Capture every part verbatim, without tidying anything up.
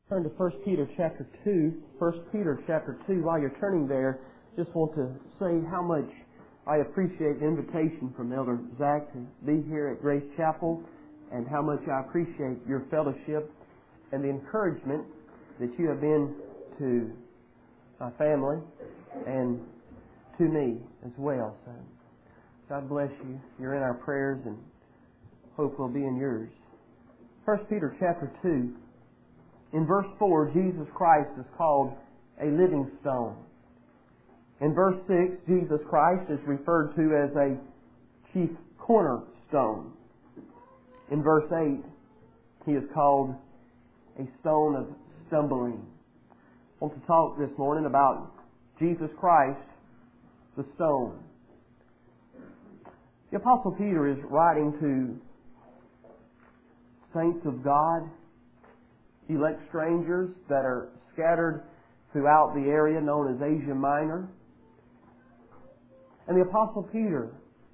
Turn to First Peter chapter two. First Peter chapter two. While you're turning there, just want to say how much I appreciate the invitation from Elder Zach to be here at Grace Chapel, and how much I appreciate your fellowship and the encouragement that you have been to my family and to me as well. So God bless you. You're in our prayers, and hope will be in yours. First Peter chapter two. In verse four, Jesus Christ is called a living stone. In verse six, Jesus Christ is referred to as a chief cornerstone. In verse eight, He is called a stone of stumbling. I want to talk this morning about Jesus Christ, the stone. The Apostle Peter is writing to saints of God, elect strangers that are scattered throughout the area known as Asia Minor. And the Apostle Peter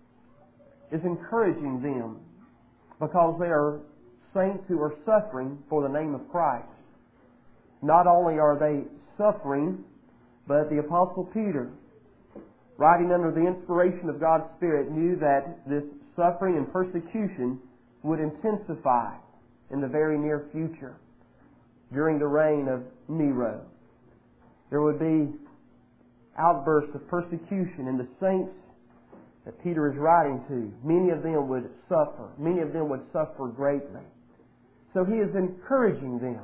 is encouraging them because they are saints who are suffering for the name of Christ. Not only are they suffering, but the Apostle Peter, writing under the inspiration of God's Spirit, knew that this suffering and persecution would intensify in the very near future. During the reign of Nero, there would be outbursts of persecution, and the saints that Peter is writing to, many of them would suffer. Many of them would suffer greatly. So he is encouraging them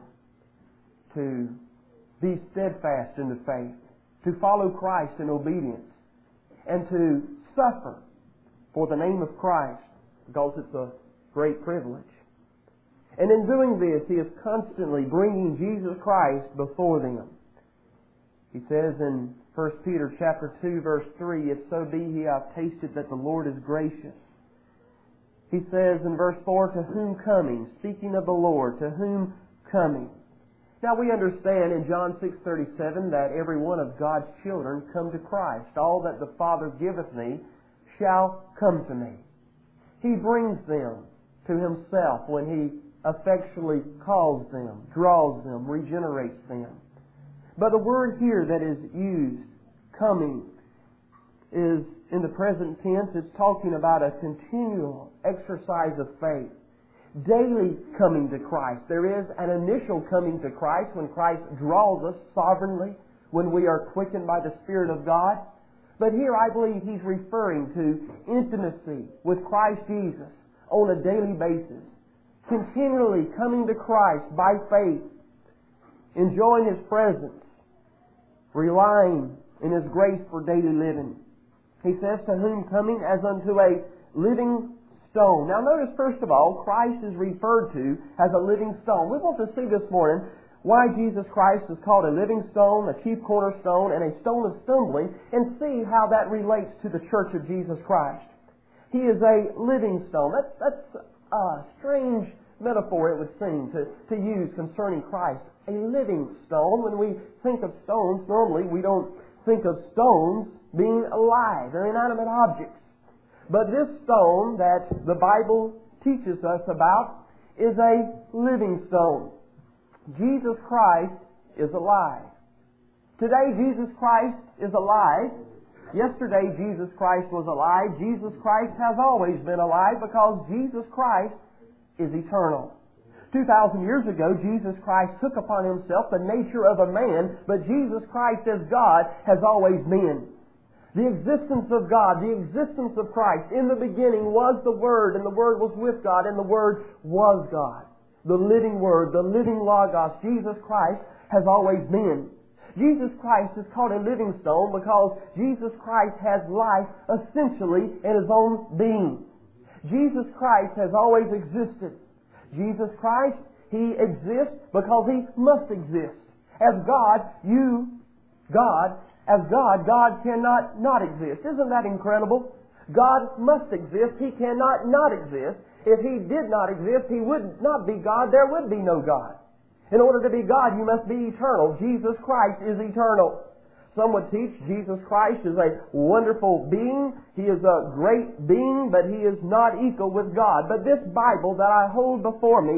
to be steadfast in the faith, to follow Christ in obedience, and to suffer for the name of Christ, because it's a great privilege. And in doing this, he is constantly bringing Jesus Christ before them. He says in First Peter chapter two, verse three, "If so be ye have tasted that the Lord is gracious." He says in verse four, "To whom coming?" Speaking of the Lord, to whom coming? Now we understand in John six thirty-seven that every one of God's children come to Christ. All that the Father giveth me shall come to me. He brings them to Himself when He effectually calls them, draws them, regenerates them. But the word here that is used, coming, is in the present tense. It's talking about a continual exercise of faith. Daily coming to Christ. There is an initial coming to Christ when Christ draws us sovereignly, when we are quickened by the Spirit of God. But here I believe He's referring to intimacy with Christ Jesus on a daily basis. Continually coming to Christ by faith, enjoying His presence, relying in His grace for daily living. He says, "To whom coming as unto a living stone." Now notice, first of all, Christ is referred to as a living stone. We want to see this morning why Jesus Christ is called a living stone, a chief cornerstone, and a stone of stumbling, and see how that relates to the church of Jesus Christ. He is a living stone. That's, that's a strange metaphor, it would seem, to, to use concerning Christ. A living stone. When we think of stones, normally we don't think of stones being alive. They're inanimate objects. But this stone that the Bible teaches us about is a living stone. Jesus Christ is alive. Today Jesus Christ is alive. Yesterday Jesus Christ was alive. Jesus Christ has always been alive because Jesus Christ is eternal. Two thousand years ago, Jesus Christ took upon Himself the nature of a man, but Jesus Christ as God has always been. The existence of God, the existence of Christ, in the beginning was the Word, and the Word was with God, and the Word was God. The living Word, the living Logos, Jesus Christ has always been. Jesus Christ is called a living stone because Jesus Christ has life essentially in His own being. Jesus Christ has always existed. Jesus Christ, He exists because He must exist. As God, you, God, as God, God cannot not exist. Isn't that incredible? God must exist. He cannot not exist. If He did not exist, He would not be God. There would be no God. In order to be God, you must be eternal. Jesus Christ is eternal. Some would teach Jesus Christ is a wonderful being. He is a great being, but He is not equal with God. But this Bible that I hold before me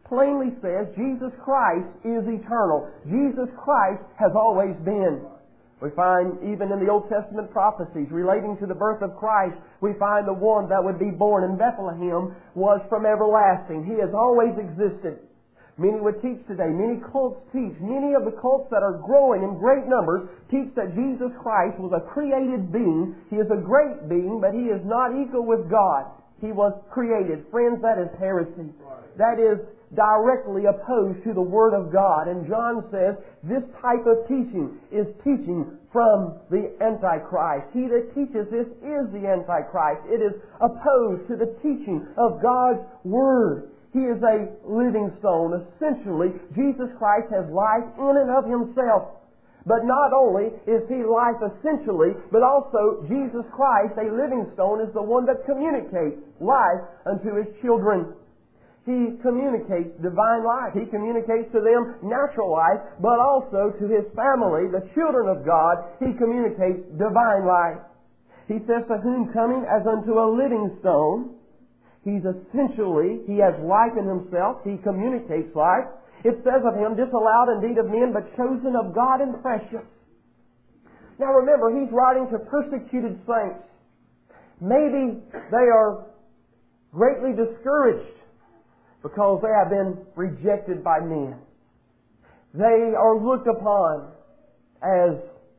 plainly says Jesus Christ is eternal. Jesus Christ has always been. We find even in the Old Testament prophecies relating to the birth of Christ, we find the one that would be born in Bethlehem was from everlasting. He has always existed. Many would teach today, many cults teach, many of the cults that are growing in great numbers teach that Jesus Christ was a created being. He is a great being, but He is not equal with God. He was created. Friends, that is heresy. That is directly opposed to the Word of God. And John says this type of teaching is teaching from the Antichrist. He that teaches this is the Antichrist. It is opposed to the teaching of God's Word. He is a living stone. Essentially, Jesus Christ has life in and of Himself. But not only is He life essentially, but also Jesus Christ, a living stone, is the one that communicates life unto His children. He communicates divine life. He communicates to them natural life, but also to His family, the children of God, He communicates divine life. He says, to whom coming as unto a living stone. He's essentially, He has life in Himself. He communicates life. It says of Him, disallowed indeed of men, but chosen of God and precious. Now remember, He's writing to persecuted saints. Maybe they are greatly discouraged because they have been rejected by men. They are looked upon as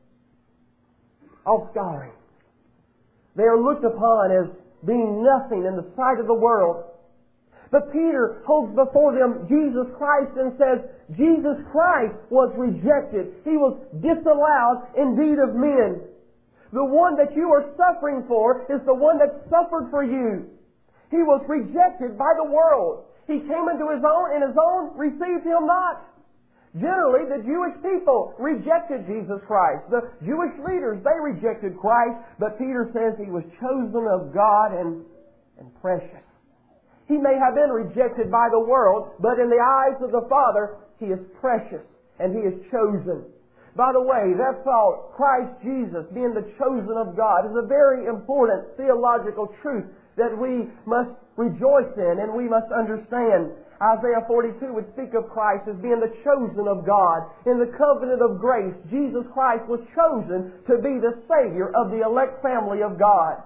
offscouring. They are looked upon as being nothing in the sight of the world. But Peter holds before them Jesus Christ and says, Jesus Christ was rejected. He was disallowed indeed of men. The one that you are suffering for is the one that suffered for you. He was rejected by the world. He came into His own, and His own received Him not. Generally, the Jewish people rejected Jesus Christ. The Jewish leaders, they rejected Christ. But Peter says He was chosen of God and, and precious. He may have been rejected by the world, but in the eyes of the Father, He is precious and He is chosen. By the way, that thought, Christ Jesus being the chosen of God, is a very important theological truth that we must rejoice in and we must understand. Isaiah forty-two would speak of Christ as being the chosen of God. In the covenant of grace, Jesus Christ was chosen to be the Savior of the elect family of God.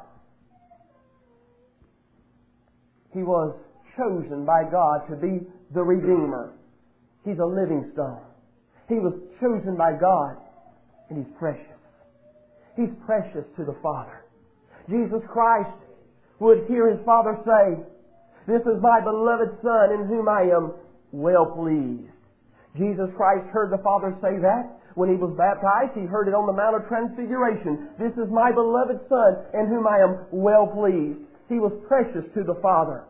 He was chosen by God to be the Redeemer. He's a living stone. He was chosen by God, and He's precious. He's precious to the Father. Jesus Christ would hear His Father say, this is my beloved Son in whom I am well pleased. Jesus Christ heard the Father say that when He was baptized. He heard it on the Mount of Transfiguration. This is my beloved Son in whom I am well pleased. He was precious to the Father.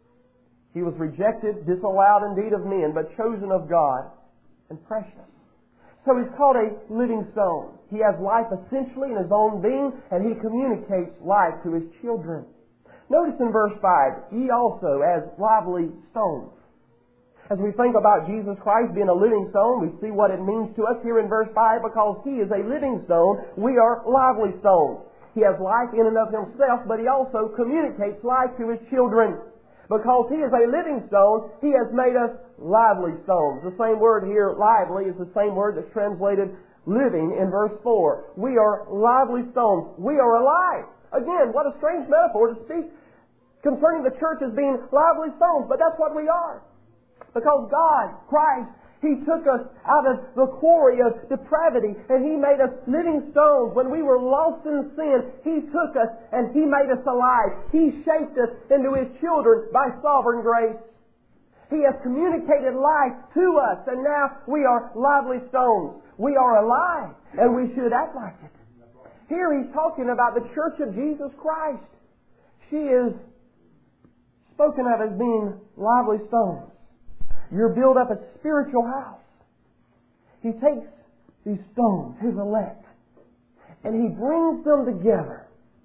He was rejected, disallowed indeed of men, but chosen of God and precious. So He's called a living stone. He has life essentially in His own being, and He communicates life to His children. Notice in verse five, ye also as lively stones. As we think about Jesus Christ being a living stone, we see what it means to us here in verse five, because He is a living stone, we are lively stones. He has life in and of Himself, but He also communicates life to His children. Because He is a living stone, He has made us lively stones. The same word here, lively, is the same word that's translated living in verse four. We are lively stones. We are alive. Again, what a strange metaphor to speak concerning the church as being lively stones, but that's what we are. Because God, Christ, He took us out of the quarry of depravity and He made us living stones. When we were lost in sin, He took us and He made us alive. He shaped us into His children by sovereign grace. He has communicated life to us, and now we are lively stones. We are alive, and we should act like it. Here He's talking about the church of Jesus Christ. She is spoken of as being lively stones. You're built up a spiritual house. He takes these stones, His elect, and He brings them together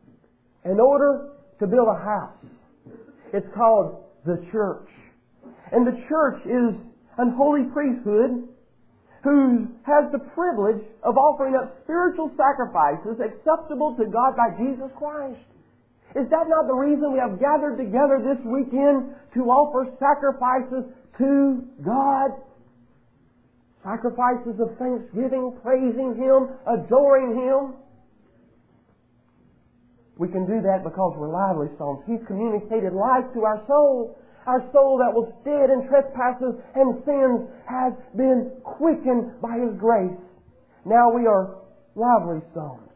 in order to build a house. It's called the church. And the church is an holy priesthood who has the privilege of offering up spiritual sacrifices acceptable to God by Jesus Christ. Is that not the reason we have gathered together this weekend to offer sacrifices to God? Sacrifices of thanksgiving, praising Him, adoring Him. We can do that because we're lively stones. He's communicated life to our soul. Our soul that was dead in trespasses and sins has been quickened by His grace. Now we are lively stones.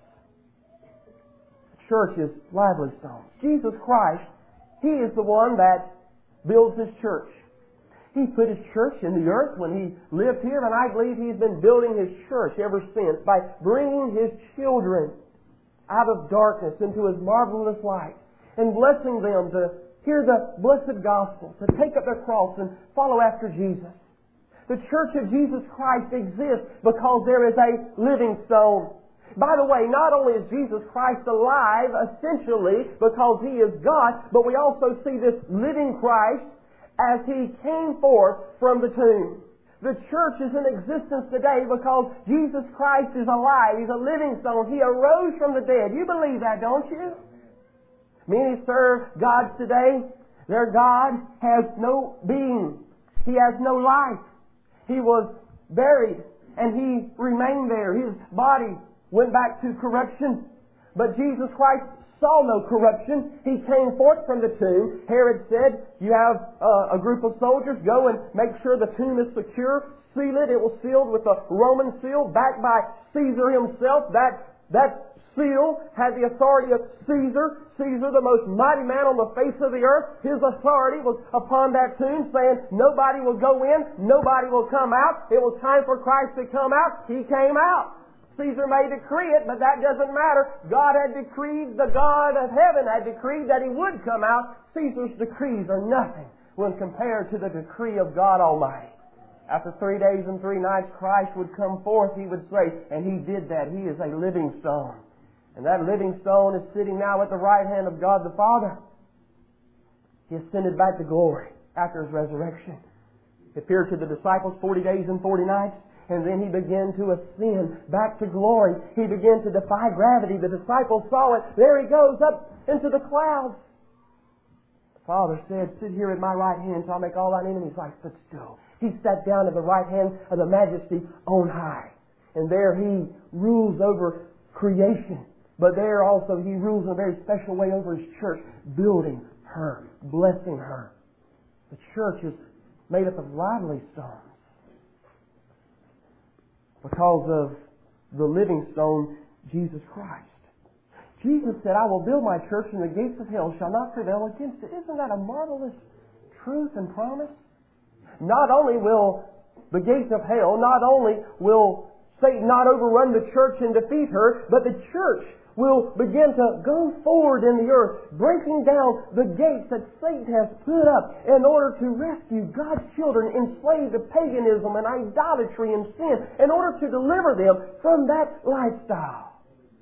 The church is lively stones. Jesus Christ, He is the one that builds His church. He put His church in the earth when He lived here, and I believe He's been building His church ever since by bringing His children out of darkness into His marvelous light and blessing them to hear the blessed gospel, to take up their cross and follow after Jesus. The church of Jesus Christ exists because there is a living stone. By the way, not only is Jesus Christ alive essentially because He is God, but we also see this living Christ as He came forth from the tomb. The church is in existence today because Jesus Christ is alive. He's a living stone. He arose from the dead. You believe that, don't you? Many serve gods today. Their God has no being. He has no life. He was buried and He remained there. His body went back to corruption. But Jesus Christ saw no corruption. He came forth from the tomb. Herod said, you have uh, a group of soldiers, go and make sure the tomb is secure. Seal it. It was sealed with a Roman seal backed by Caesar himself. That, that seal had the authority of Caesar. Caesar, the most mighty man on the face of the earth. His authority was upon that tomb, saying nobody will go in, nobody will come out. It was time for Christ to come out. He came out. Caesar may decree it, but that doesn't matter. God had decreed, the God of heaven had decreed that He would come out. Caesar's decrees are nothing when compared to the decree of God Almighty. After three days and three nights, Christ would come forth, He would say, and He did that. He is a living stone. And that living stone is sitting now at the right hand of God the Father. He ascended back to glory after His resurrection. He appeared to the disciples forty days and forty nights. And then He began to ascend back to glory. He began to defy gravity. The disciples saw it. There He goes up into the clouds. The Father said, sit here at my right hand till I make all thine enemies thy footstool. He sat down at the right hand of the Majesty on high. And there He rules over creation. But there also He rules in a very special way over His church, building her, blessing her. The church is made up of lively stones because of the living stone, Jesus Christ. Jesus said, I will build my church and the gates of hell shall not prevail against it. Isn't that a marvelous truth and promise? Not only will the gates of hell, not only will Satan not overrun the church and defeat her, but the church will begin to go forward in the earth, breaking down the gates that Satan has put up in order to rescue God's children enslaved to paganism and idolatry and sin, in order to deliver them from that lifestyle.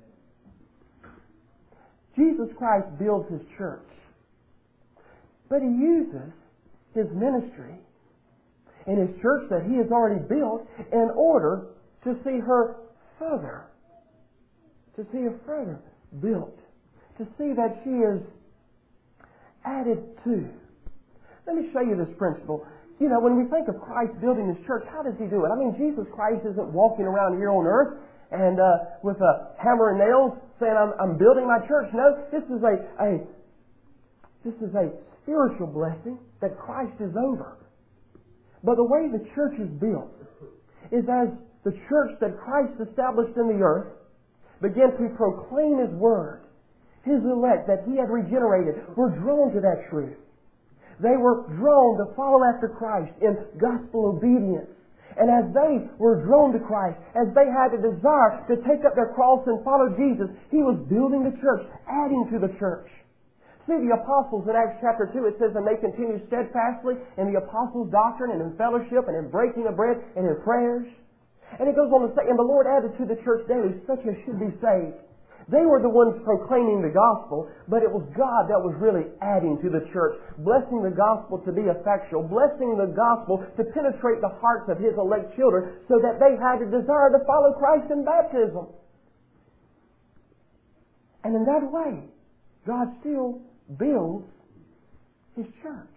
Jesus Christ builds His church, but He uses His ministry in His church that He has already built in order to see her further to see her further built, to see that she is added to. Let me show you this principle. You know, when we think of Christ building His church, how does He do it? I mean, Jesus Christ isn't walking around here on earth and uh, with a hammer and nails saying, I'm, I'm building my church. No, this is a, a this is a spiritual blessing that Christ is over. But the way the church is built is as the church that Christ established in the earth began to proclaim His Word. His elect that He had regenerated were drawn to that truth. They were drawn to follow after Christ in gospel obedience. And as they were drawn to Christ, as they had a desire to take up their cross and follow Jesus, He was building the church, adding to the church. See, the apostles in Acts chapter two, it says, and they continued steadfastly in the apostles' doctrine and in fellowship and in breaking of bread and in prayers. And it goes on to say, and the Lord added to the church daily such as should be saved. They were the ones proclaiming the gospel, but it was God that was really adding to the church, blessing the gospel to be effectual, blessing the gospel to penetrate the hearts of His elect children so that they had a desire to follow Christ in baptism. And in that way, God still builds His church.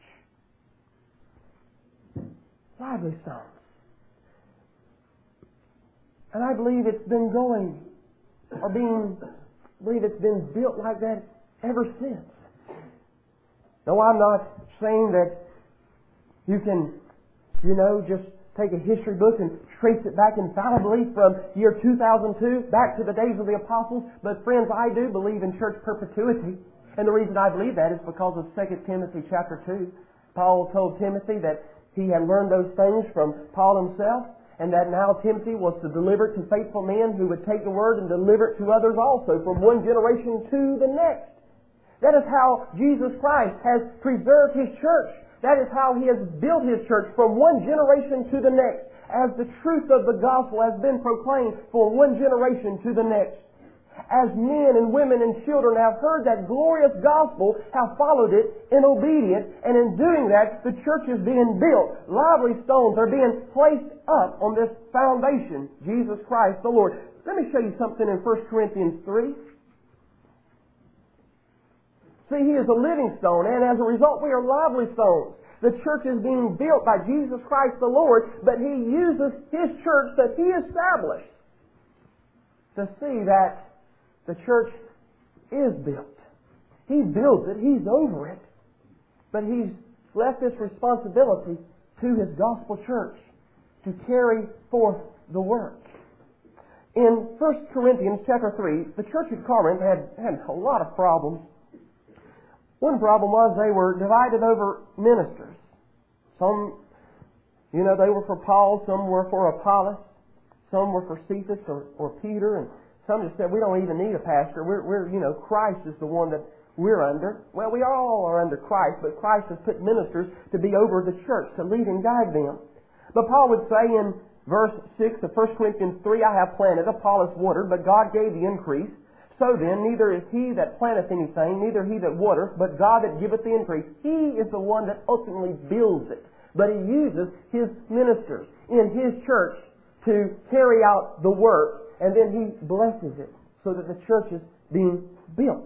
Lively stones. And I believe it's been going, or being, I believe it's been built like that ever since. No, I'm not saying that you can, you know, just take a history book and trace it back infallibly from year two thousand two back to the days of the apostles. But friends, I do believe in church perpetuity. And the reason I believe that is because of Second Timothy chapter two. Paul told Timothy that he had learned those things from Paul himself, and that now Timothy was to deliver it to faithful men who would take the word and deliver it to others also from one generation to the next. That is how Jesus Christ has preserved His church. That is how He has built His church from one generation to the next, as the truth of the gospel has been proclaimed from one generation to the next. As men and women and children have heard that glorious gospel, have followed it in obedience, and in doing that, the church is being built. Lively stones are being placed up on this foundation, Jesus Christ the Lord. Let me show you something in First Corinthians three. See, He is a living stone, and as a result, we are lively stones. The church is being built by Jesus Christ the Lord, but He uses His church that He established to see that the church is built. He builds it. He's over it. But He's left this responsibility to His gospel church to carry forth the work. In First Corinthians chapter three, the church at Corinth had, had a lot of problems. One problem was they were divided over ministers. Some, you know, they were for Paul, some were for Apollos, some were for Cephas or, or Peter, and some just said, we don't even need a pastor. We're, we're, you know, Christ is the one that we're under. Well, we all are under Christ, but Christ has put ministers to be over the church, to lead and guide them. But Paul would say in verse six of First Corinthians three, I have planted, Apollos watered, but God gave the increase. So then, neither is he that planteth anything, neither he that watereth, but God that giveth the increase. He is the one that ultimately builds it. But He uses His ministers in His church to carry out the work, and then He blesses it so that the church is being built.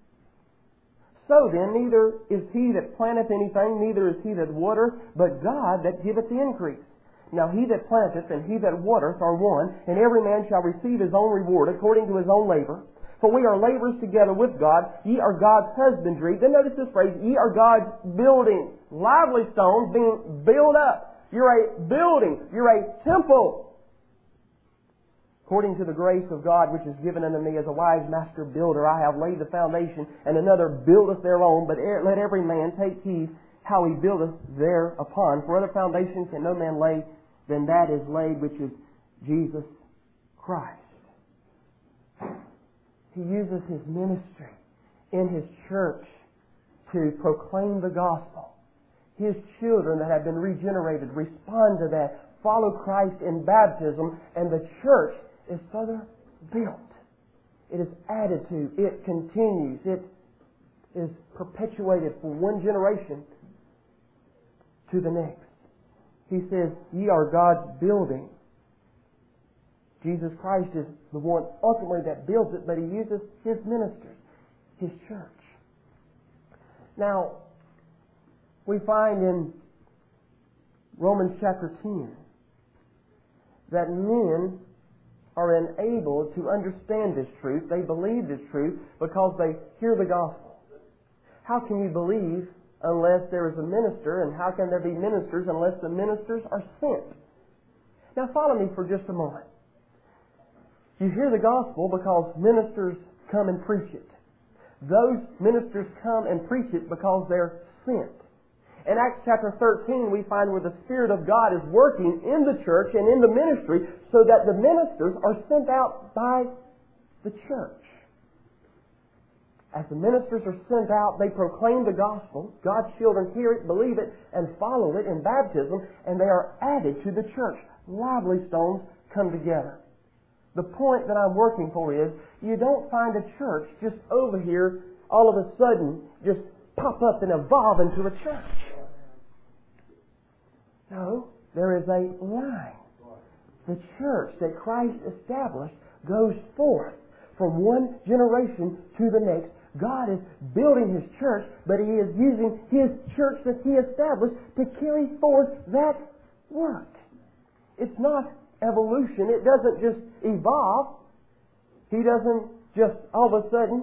So then, neither is he that planteth anything, neither is he that watereth, but God that giveth the increase. Now he that planteth and he that watereth are one, and every man shall receive his own reward according to his own labor. For we are laborers together with God. Ye are God's husbandry. Then notice this phrase, ye are God's building. Lively stones being built up. You're a building. You're a temple. According to the grace of God which is given unto me as a wise master builder, I have laid the foundation, and another buildeth thereon. But let every man take heed how he buildeth thereupon. For other foundation can no man lay than that is laid, which is Jesus Christ. He uses His ministry in His church to proclaim the gospel. His children that have been regenerated respond to that, follow Christ in baptism, and the church is further built. It is added to. It continues. It is perpetuated from one generation to the next. He says, ye are God's building. Jesus Christ is the one ultimately that builds it, but He uses His ministers, His church. Now, we find in Romans chapter ten that men are enabled to understand this truth. They believe this truth because they hear the gospel. How can you believe unless there is a minister, and how can there be ministers unless the ministers are sent? Now follow me for just a moment. You hear the gospel because ministers come and preach it. Those ministers come and preach it because they're sent. In Acts chapter thirteen, we find where the Spirit of God is working in the church and in the ministry so that the ministers are sent out by the church. As the ministers are sent out, they proclaim the gospel. God's children hear it, believe it, and follow it in baptism, and they are added to the church. Lively stones come together. The point that I'm working for is, you don't find a church just over here, all of a sudden, just pop up and evolve into a church. No, there is a line. The church that Christ established goes forth from one generation to the next, God is building His church, but He is using His church that He established to carry forth that work. It's not evolution. It doesn't just evolve. He doesn't just all of a sudden,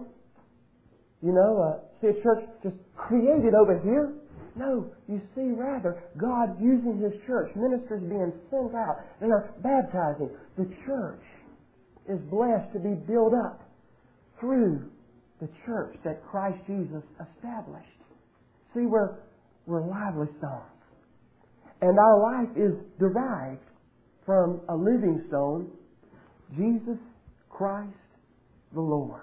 you know, uh, see a church just created over here. No, you see rather God using His church, ministers being sent out. They are baptizing. The church is blessed to be built up through the church that Christ Jesus established. See, we're, we're lively stones. And our life is derived from a living stone, Jesus Christ the Lord.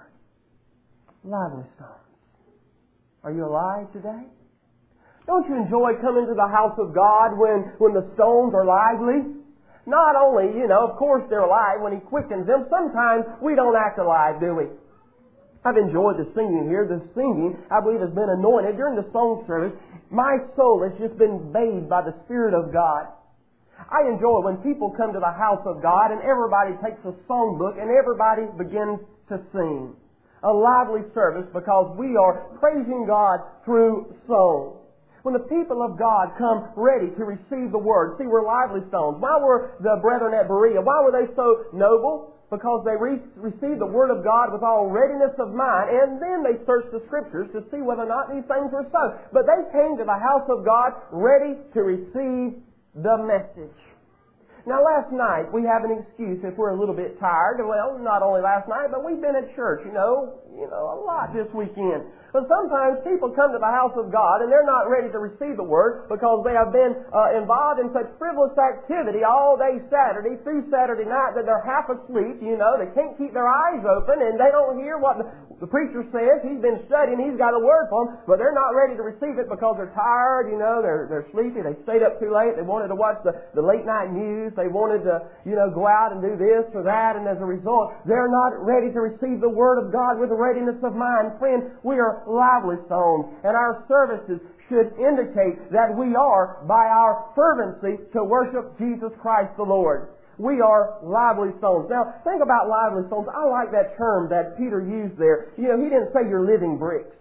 Lively stones. Are you alive today? Don't you enjoy coming to the house of God when, when the stones are lively? Not only, you know, of course they're alive when He quickens them. Sometimes we don't act alive, do we? I've enjoyed the singing here. The singing, I believe, has been anointed. During the song service, my soul has just been bathed by the Spirit of God. I enjoy when people come to the house of God and everybody takes a songbook and everybody begins to sing. A lively service because we are praising God through song. When the people of God come ready to receive the Word, see, we're lively stones. Why were the brethren at Berea, why were they so noble? Because they re- received the Word of God with all readiness of mind, and then they searched the Scriptures to see whether or not these things were so. But they came to the house of God ready to receive the message. Now, last night, we have an excuse if we're a little bit tired. Well, not only last night, but we've been at church, you know, you know, a lot this weekend. But sometimes people come to the house of God and they're not ready to receive the Word because they have been uh, involved in such frivolous activity all day Saturday through Saturday night that they're half asleep, you know, they can't keep their eyes open and they don't hear what the, the preacher says. He's been studying, he's got a word for them, but they're not ready to receive it because they're tired, you know, they're, they're sleepy, they stayed up too late, they wanted to watch the, the late night news, they wanted to, you know, go out and do this or that, and as a result, they're not ready to receive the Word of God with a readiness of mind. Friend, we are lively stones, and our services should indicate that we are, by our fervency, to worship Jesus Christ the Lord. We are lively stones. Now, think about lively stones. I like that term that Peter used there. You know, he didn't say you're living bricks.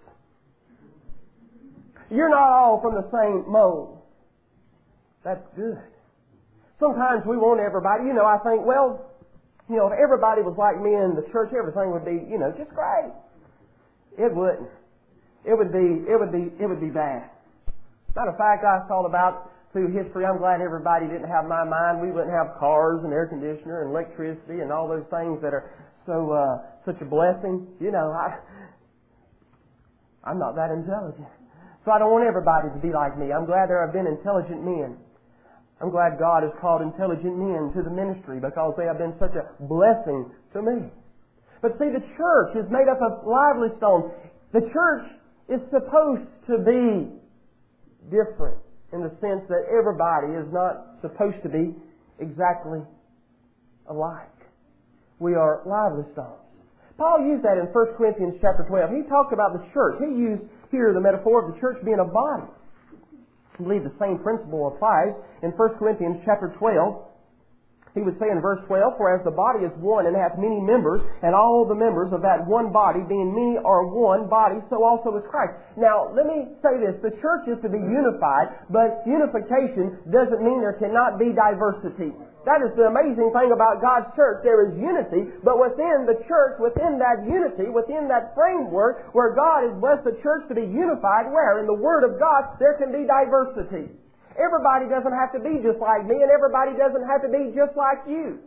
You're not all from the same mold. That's good. Sometimes we want everybody, you know, I think, well, you know, if everybody was like me in the church, everything would be, you know, just great. It wouldn't. It would be, it would be, it would be bad. Matter of fact, I thought about through history, I'm glad everybody didn't have my mind. We wouldn't have cars and air conditioner and electricity and all those things that are so, uh, such a blessing. You know, I, I'm not that intelligent. So I don't want everybody to be like me. I'm glad there have been intelligent men. I'm glad God has called intelligent men to the ministry because they have been such a blessing to me. But see, the church is made up of lively stones. The church is supposed to be different in the sense that everybody is not supposed to be exactly alike. We are lively stones. Paul used that in First Corinthians chapter twelve. He talked about the church. He used here the metaphor of the church being a body. I believe the same principle applies in First Corinthians chapter twelve. He would say in verse twelve, "For as the body is one and hath many members, and all the members of that one body, being many, are one body, so also is Christ." Now, let me say this. The church is to be unified, but unification doesn't mean there cannot be diversity. That is the amazing thing about God's church. There is unity, but within the church, within that unity, within that framework where God has blessed the church to be unified, where in the Word of God there can be diversity. Everybody doesn't have to be just like me, and everybody doesn't have to be just like you.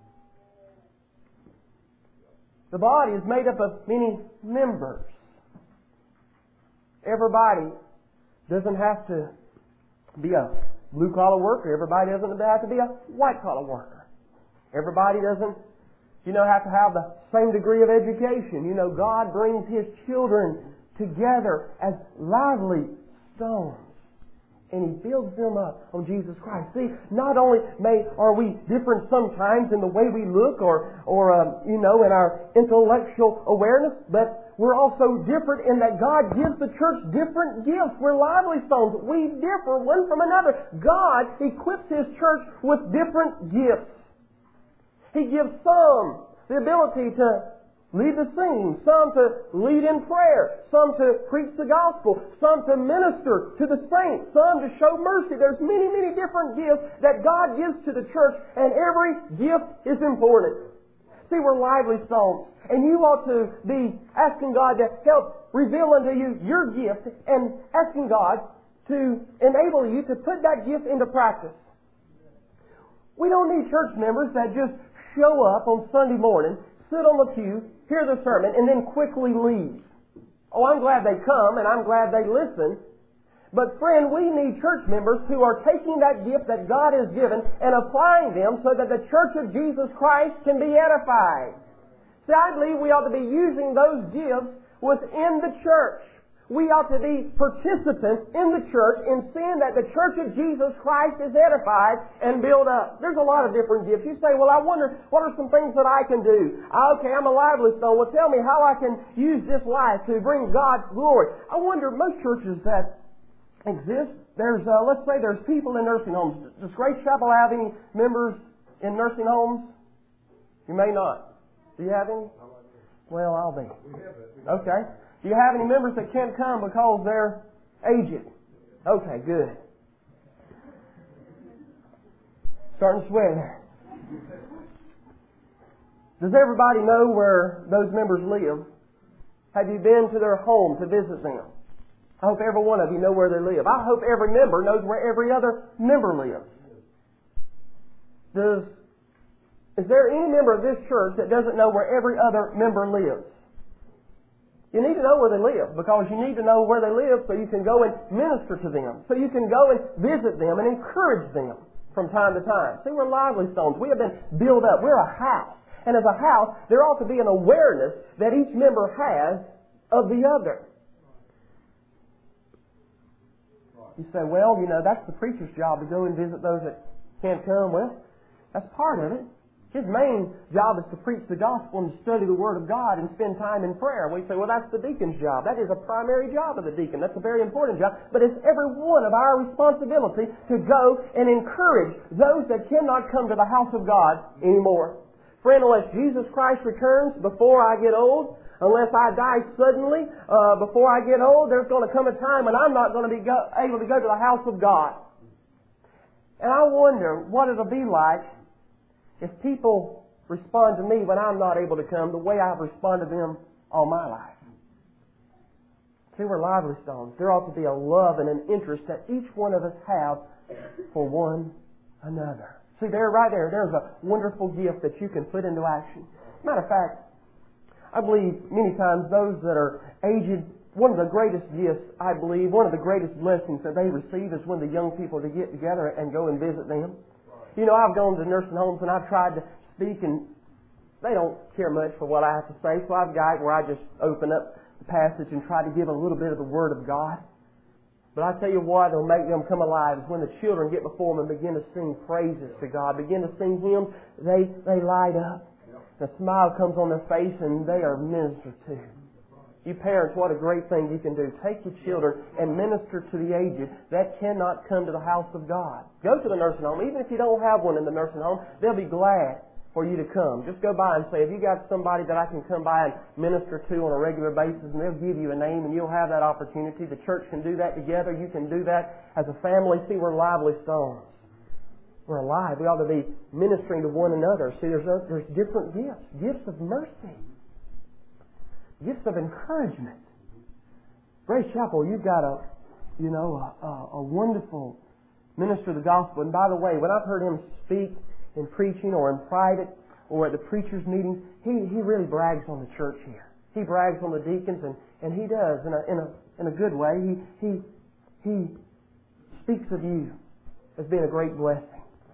The body is made up of many members. Everybody doesn't have to be a blue-collar worker. Everybody doesn't have to be a white-collar worker. Everybody doesn't, you know, have to have the same degree of education. You know, God brings His children together as lively stones, and He builds them up on Jesus Christ. See, not only may are we different sometimes in the way we look or, or uh, you know, in our intellectual awareness, but we're also different in that God gives the church different gifts. We're lively stones. We differ one from another. God equips His church with different gifts. He gives some the ability to lead the singing, some to lead in prayer, some to preach the gospel, some to minister to the saints, some to show mercy. There's many, many different gifts that God gives to the church, and every gift is important. See, we're lively stones, and you ought to be asking God to help reveal unto you your gift and asking God to enable you to put that gift into practice. We don't need church members that just show up on Sunday morning, sit on the pew, hear the sermon, and then quickly leave. Oh, I'm glad they come, and I'm glad they listen. But friend, we need church members who are taking that gift that God has given and applying them so that the church of Jesus Christ can be edified. See, I believe we ought to be using those gifts within the church. We ought to be participants in the church in seeing that the church of Jesus Christ is edified and built up. There's a lot of different gifts. You say, well, I wonder, what are some things that I can do? Okay, I'm a lively stone. Well, tell me how I can use this life to bring God glory. I wonder, most churches that exist, there's, uh, let's say there's people in nursing homes. Does Grace Chapel have any members in nursing homes? You may not. Do you have any? Well, I'll be. Okay. Do you have any members that can't come because they're aged? Okay, good. Starting to sweat there. Does everybody know where those members live? Have you been to their home to visit them? I hope every one of you know where they live. I hope every member knows where every other member lives. Does, is there any member of this church that doesn't know where every other member lives? You need to know where they live, because you need to know where they live so you can go and minister to them, so you can go and visit them and encourage them from time to time. See, we're lively stones. We have been built up. We're a house. And as a house, there ought to be an awareness that each member has of the other. You say, well, you know, that's the preacher's job to go and visit those that can't come. Well, that's part of it. His main job is to preach the gospel and study the Word of God and spend time in prayer. We say, well, that's the deacon's job. That is a primary job of the deacon. That's a very important job. But it's every one of our responsibility to go and encourage those that cannot come to the house of God anymore. Friend, unless Jesus Christ returns before I get old, unless I die suddenly uh, before I get old, there's going to come a time when I'm not going to be go- able to go to the house of God. And I wonder what it'll be like if people respond to me when I'm not able to come the way I've responded to them all my life. See, we're lively stones. There ought to be a love and an interest that each one of us have for one another. See, there, right there, there's a wonderful gift that you can put into action. Matter of fact, I believe many times those that are aged, one of the greatest gifts, I believe, one of the greatest blessings that they receive is when the young people to get together and go and visit them. You know, I've gone to nursing homes and I've tried to speak, and they don't care much for what I have to say. So I've got it where I just open up the passage and try to give a little bit of the Word of God. But I tell you what, it'll make them come alive is when the children get before them and begin to sing praises to God, begin to sing hymns. They they light up. The smile comes on their face and they are ministered to. You parents, what a great thing you can do. Take your children and minister to the aged that cannot come to the house of God. Go to the nursing home. Even if you don't have one in the nursing home, they'll be glad for you to come. Just go by and say, have you got somebody that I can come by and minister to on a regular basis? And they'll give you a name and you'll have that opportunity. The church can do that together. You can do that as a family. See, we're lively stones. We're alive. We ought to be ministering to one another. See, there's, a, there's different gifts. Gifts of mercy. Gifts of encouragement. Grace Chapel, you've got a, you know, a, a, a wonderful minister of the gospel. And by the way, when I've heard him speak in preaching or in private or at the preachers' meetings, he, he really brags on the church here. He brags on the deacons, and, and he does in a in a in a good way. He he he speaks of you as being a great blessing.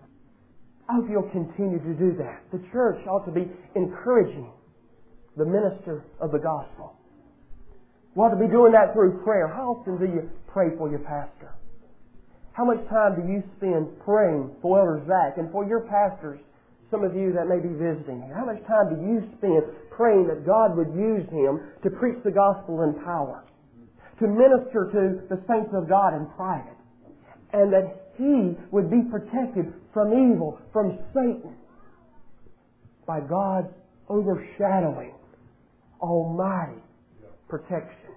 I hope you'll continue to do that. The church ought to be encouraging the minister of the gospel. We ought to be doing that through prayer. How often do you pray for your pastor? How much time do you spend praying for Elder Zach and for your pastors, some of you that may be visiting here? How much time do you spend praying that God would use him to preach the gospel in power, to minister to the saints of God in private, and that he would be protected from evil, from Satan, by God's overshadowing almighty protection.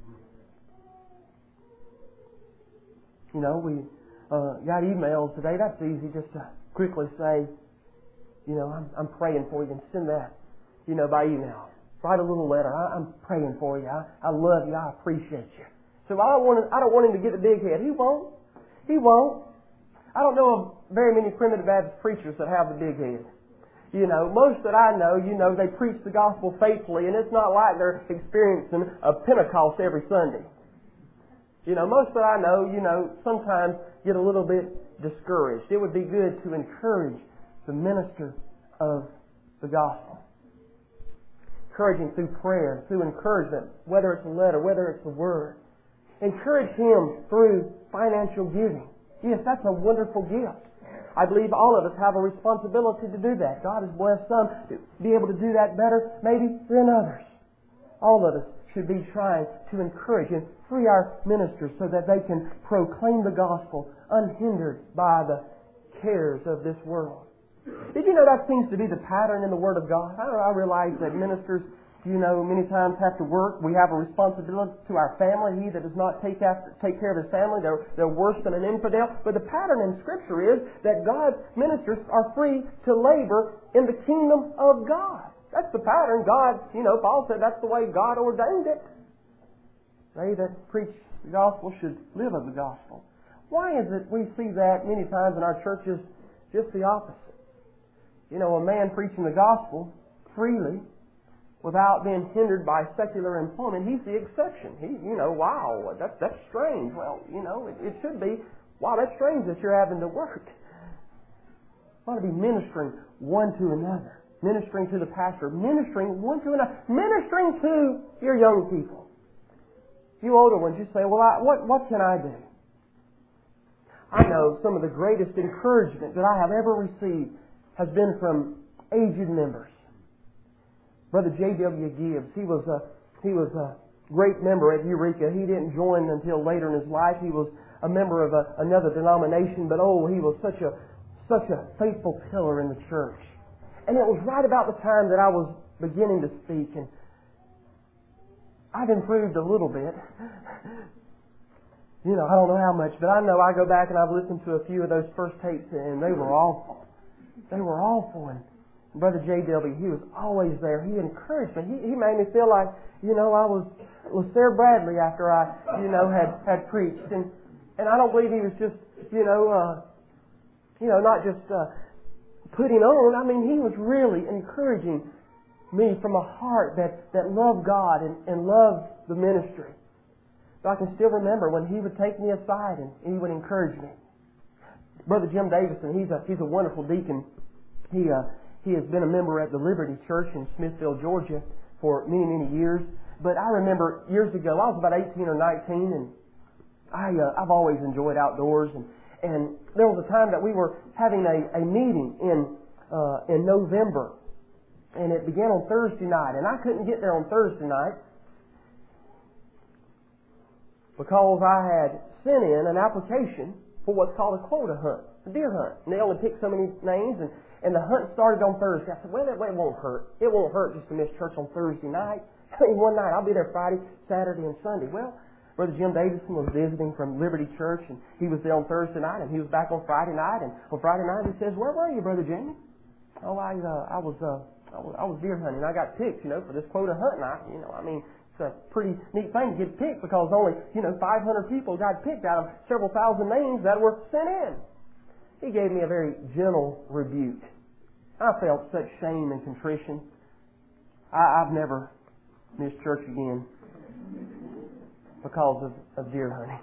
You know, we uh, got emails today. That's easy just to quickly say, you know, I'm, I'm praying for you, and send that, you know, by email. Write a little letter. I, I'm praying for you. I, I love you. I appreciate you. So I don't want to, I don't want him to get the big head. He won't. He won't. I don't know of very many primitive Baptist preachers that have the big head. You know, most that I know, you know, they preach the gospel faithfully, and it's not like they're experiencing a Pentecost every Sunday. You know, most that I know, you know, sometimes get a little bit discouraged. It would be good to encourage the minister of the gospel. Encouraging through prayer, through encouragement, whether it's a letter, whether it's a word. Encourage him through financial giving. Yes, that's a wonderful gift. I believe all of us have a responsibility to do that. God has blessed some to be able to do that better, maybe, than others. All of us should be trying to encourage and free our ministers so that they can proclaim the gospel unhindered by the cares of this world. Did you know that seems to be the pattern in the Word of God? I, I realize that ministers, you know, many times have to work. We have a responsibility to our family. He that does not take after, take care of his family, they're, they're worse than an infidel. But the pattern in Scripture is that God's ministers are free to labor in the kingdom of God. That's the pattern. God, you know, Paul said that's the way God ordained it. They that preach the gospel should live of the gospel. Why is it we see that many times in our churches just the opposite? You know, a man preaching the gospel freely, without being hindered by secular employment, he's the exception. He, you know, wow, that's that's strange. Well, you know, it, it should be, wow, that's strange that you're having to work. You ought to be ministering one to another, ministering to the pastor, ministering one to another, ministering to your young people. You older ones, you say, well, I, what what can I do? I know some of the greatest encouragement that I have ever received has been from aged members. Brother J W Gibbs, he was a he was a great member at Eureka. He didn't join until later in his life. He was a member of a, another denomination, but oh, he was such a such a faithful pillar in the church. And it was right about the time that I was beginning to speak, and I've improved a little bit. You know, I don't know how much, but I know I go back and I've listened to a few of those first tapes, and they were awful. They were awful. And Brother J W, he was always there. He encouraged me. He, he made me feel like, you know, I was LaSare Bradley after I, you know, had, had preached. And and I don't believe he was just, you know, uh, you know, not just uh, putting on. I mean, he was really encouraging me from a heart that, that loved God and, and loved the ministry. So I can still remember when he would take me aside and he would encourage me. Brother Jim Davison, he's a he's a wonderful deacon. He uh, he has been a member at the Liberty Church in Smithville, Georgia, for many many years. But I remember years ago, I was about eighteen or nineteen, and I uh, I've always enjoyed outdoors, and and there was a time that we were having a, a meeting in uh, in November, and it began on Thursday night, and I couldn't get there on Thursday night because I had sent in an application for what's called a quota hunt, a deer hunt. And they only pick so many names, and, and the hunt started on Thursday. I said, well, it, it won't hurt. It won't hurt just to miss church on Thursday night. I mean, one night, I'll be there Friday, Saturday, and Sunday. Well, Brother Jim Davison was visiting from Liberty Church, and he was there on Thursday night, and he was back on Friday night. And on Friday night, he says, where were you, Brother Jamie? Oh, I uh, I was uh, I was I was deer hunting. I got picked, you know, for this quota hunt night. You know, I mean, it's a pretty neat thing to get picked because only, you know, five hundred people got picked out of several thousand names that were sent in. He gave me a very gentle rebuke. I felt such shame and contrition. I, I've never missed church again because of, of deer hunting.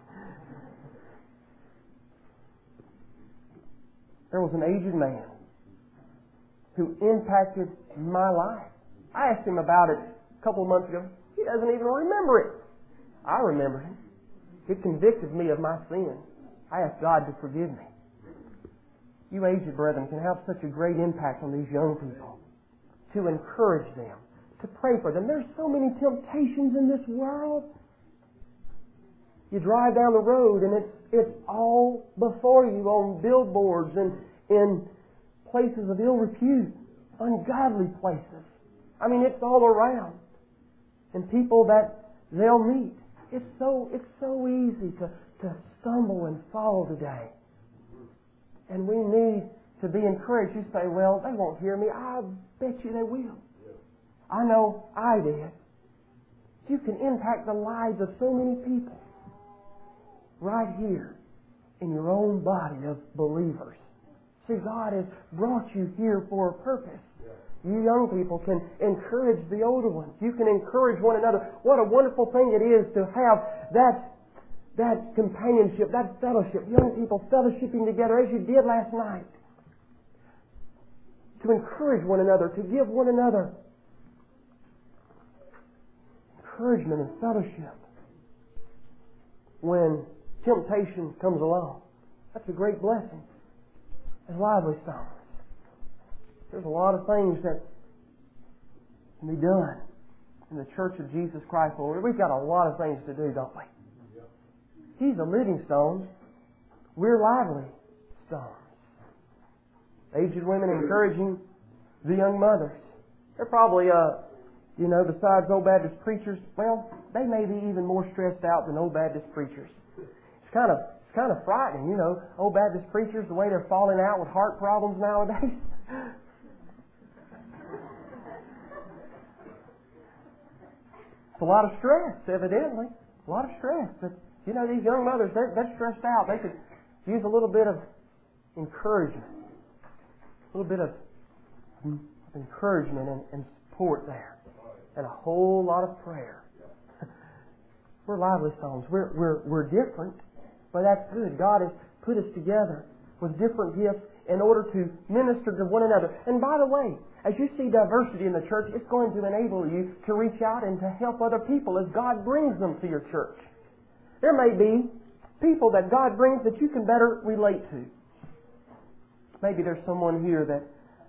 There was an aged man who impacted my life. I asked him about it a couple of months ago. He doesn't even remember it. I remember him. It convicted me of my sin. I asked God to forgive me. You aged brethren can have such a great impact on these young people, to encourage them, to pray for them. There's so many temptations in this world. You drive down the road and it's it's all before you on billboards and in places of ill repute, ungodly places. I mean, it's all around. and people that they'll meet. It's so it's so easy to, to stumble and fall today. And we need to be encouraged. You say, well, they won't hear me. I bet you they will. I know I did. You can impact the lives of so many people right here in your own body of believers. See, God has brought you here for a purpose. You young people can encourage the older ones. You can encourage one another. What a wonderful thing it is to have that, that companionship, that fellowship. Young people fellowshipping together as you did last night. To encourage one another, to give one another encouragement and fellowship when temptation comes along. That's a great blessing. As lively stones. There's a lot of things that can be done in the Church of Jesus Christ. Lord, we've got a lot of things to do, don't we? He's a living stone. We're lively stones. Aged women encouraging the young mothers. They're probably, uh, you know, besides Old Baptist preachers, well, they may be even more stressed out than Old Baptist preachers. It's kind of, it's kind of frightening, you know, Old Baptist preachers, the way they're falling out with heart problems nowadays. It's a lot of stress, evidently. A lot of stress. But, you know, these young mothers, they're, they're stressed out. They could use a little bit of encouragement. A little bit of encouragement and, and support there. And a whole lot of prayer. We're lively stones. We're, we're, we're different, but that's good. God has put us together with different gifts in order to minister to one another. And by the way, as you see diversity in the church, it's going to enable you to reach out and to help other people as God brings them to your church. There may be people that God brings that you can better relate to. Maybe there's someone here that,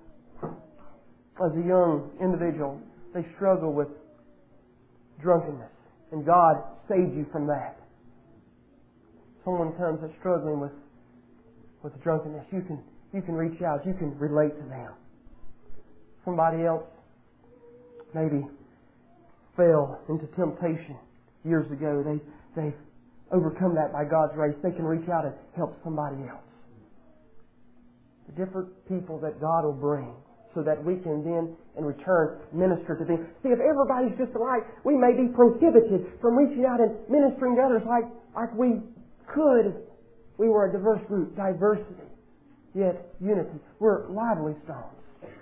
as a young individual, they struggle with drunkenness, and God saved you from that. Someone comes that's struggling with, with drunkenness. You can you can reach out. You can relate to them. Somebody else maybe fell into temptation years ago. They they've overcome that by God's grace. They can reach out and help somebody else. The different people that God will bring, so that we can then, in return, minister to them. See, if everybody's just alike, we may be prohibited from reaching out and ministering to others like, like we could if we were a diverse group. Diversity, yet unity. We're lively stones.